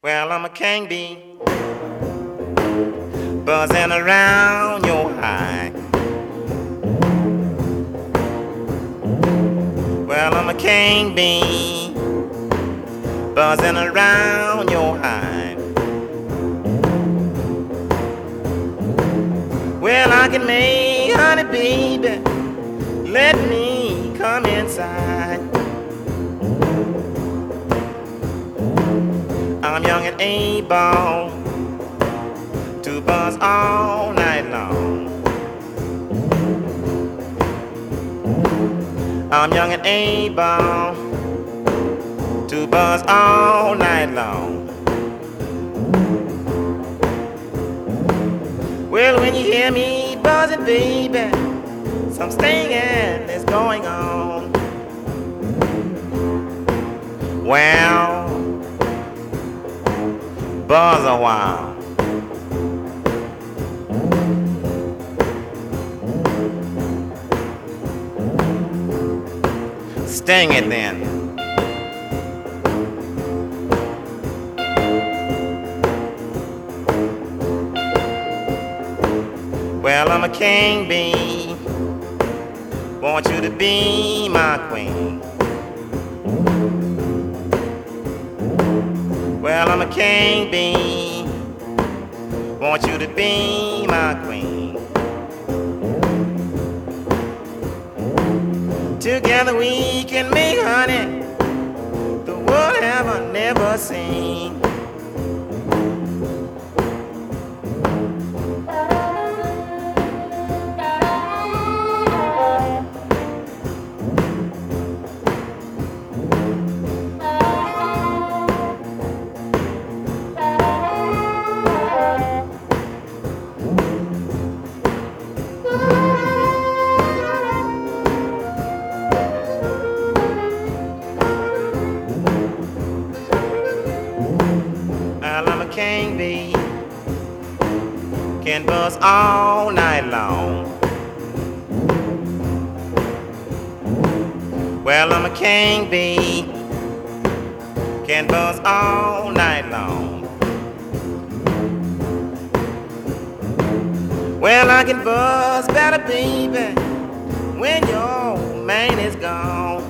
Well, I'm a king bee, buzzing around your hive. Well, I'm a king bee, buzzing around your hive. Well, I can make honey, baby, let me come inside. I'm young and able to buzz all night long. I'm young and able to buzz all night long. Well, when you hear me buzzing, baby, some stinging is going on. Well, buzz a while. Sting it then. Well, I'm a king bee, want you to be my queen. Well, I'm a king bee, want you to be my queen. Together we can make honey the world have never seen. Well, I'm a king bee, can buzz all night long. Well, I'm a king bee, can buzz all night long. Well, I can buzz better, baby, when your man is gone.